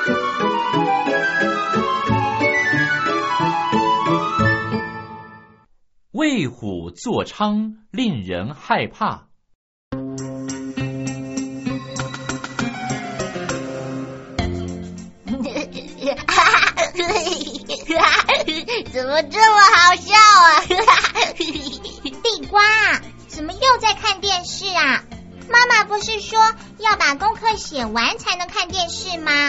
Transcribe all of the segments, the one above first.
为虎作伥，令人害怕。 怎么这么好笑啊？ 地瓜，怎么又在看电视啊？妈妈不是说要把功课写完才能看电视吗？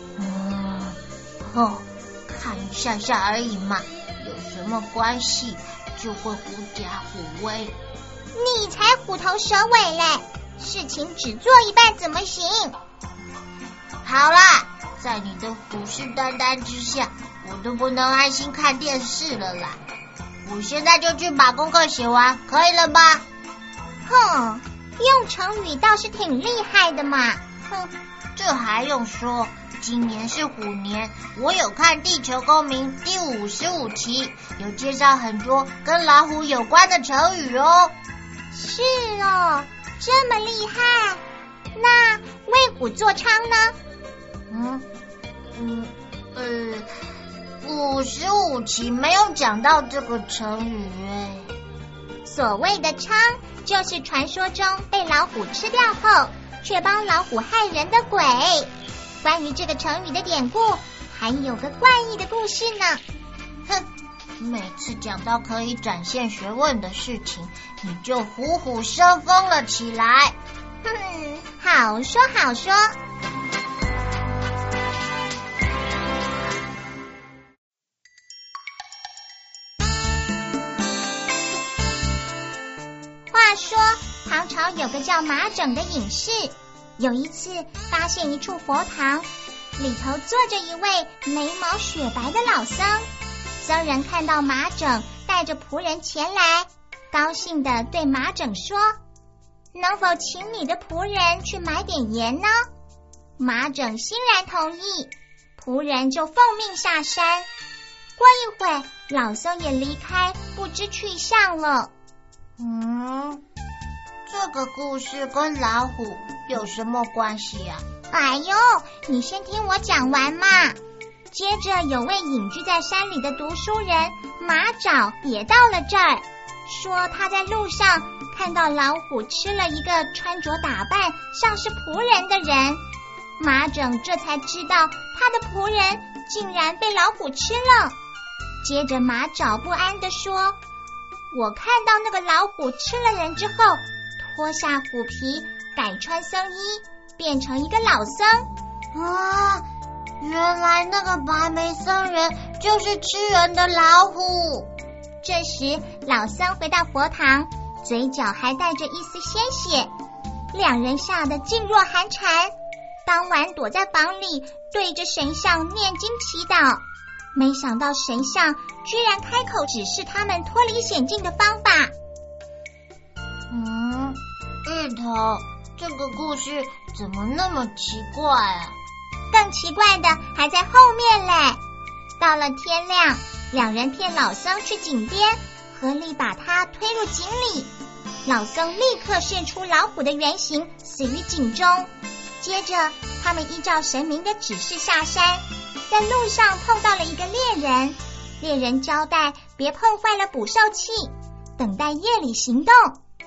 看一下下而已嘛，有什么关系？就会狐假虎威。 你才虎头蛇尾嘞！事情只做一半怎么行？ 好啦，在你的虎视眈眈之下，我都不能安心看电视了啦。我现在就去把功课写完，可以了吧？ 哼，用成语倒是挺厉害的嘛。 哼，这还用说？今年是虎年，我有看《地球公民》第55期，有介绍很多跟老虎有关的成语哦。 是哦，这么厉害。那为虎作伥呢 ？55期没有讲到这个成语耶。 所谓的伥，就是传说中被老虎吃掉后，却帮老虎害人的鬼。关于这个成语的典故，还有个怪异的故事呢。 哼，每次讲到可以展现学问的事情，你就虎虎生风了起来。 好说好说。话说唐朝有个叫马整的隐士，有一次发现一处佛堂，里头坐着一位眉毛雪白的老僧。僧人看到马整带着仆人前来，高兴地对马整说：能否请你的仆人去买点盐呢？马整欣然同意，仆人就奉命下山。过一会，老僧也离开，不知去向了。 这个故事跟老虎有什么关系啊？ 哎呦，你先听我讲完嘛。接着有位隐居在山里的读书人马找也到了这儿，说他在路上看到老虎吃了一个穿着打扮像是仆人的人。马整这才知道他的仆人竟然被老虎吃了。接着马找不安地说：我看到那个老虎吃了人之后，脱下虎皮，改穿僧衣，变成一个老僧。 啊，原来那个白眉僧人就是吃人的老虎。 这时老僧回到佛堂，嘴角还带着一丝鲜血，两人吓得噤若寒蝉。当晚躲在房里，对着神像念经祈祷。没想到神像居然开口指示他们脱离险境的方法。 芋头，这个故事怎么那么奇怪啊？ 更奇怪的还在后面嘞。到了天亮，两人骗老僧去井边，合力把他推入井里。老僧立刻现出老虎的原形，死于井中。接着他们依照神明的指示下山，在路上碰到了一个猎人。猎人交代别碰坏了捕兽器，等待夜里行动。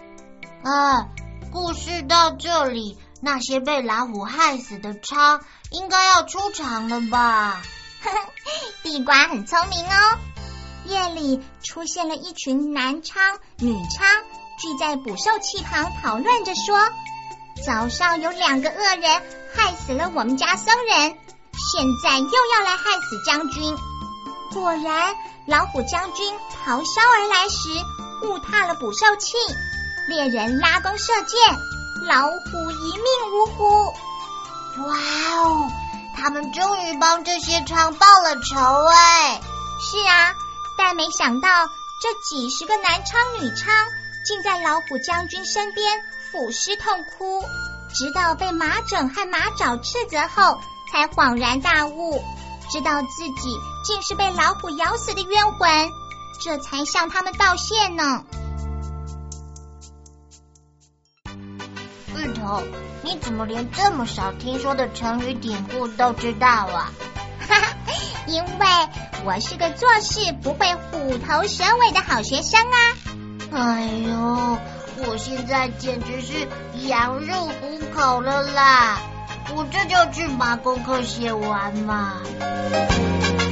故事到这里，那些被老虎害死的伥应该要出场了吧？ 地瓜很聪明哦。夜里出现了一群男伥、女伥，聚在捕兽器旁讨论着说：早上有2个恶人害死了我们家僧人，现在又要来害死将军。果然，老虎将军咆哮而来时误踏了捕兽器，猎人拉弓射箭，老虎一命呜呼。 哇哦，他们终于帮这些伥报了仇哎！ 是啊，但没想到这几十个男伥女伥竟在老虎将军身边俯尸痛哭，直到被马整和马找斥责后，才恍然大悟，知道自己竟是被老虎咬死的冤魂，这才向他们道谢呢。 芋头，你怎么连这么少听说的成语典故都知道啊？ 哈哈，因为我是个做事不会虎头蛇尾的好学生啊。 哎呦，我现在简直是羊入虎口了啦！我这就去把功课写完嘛。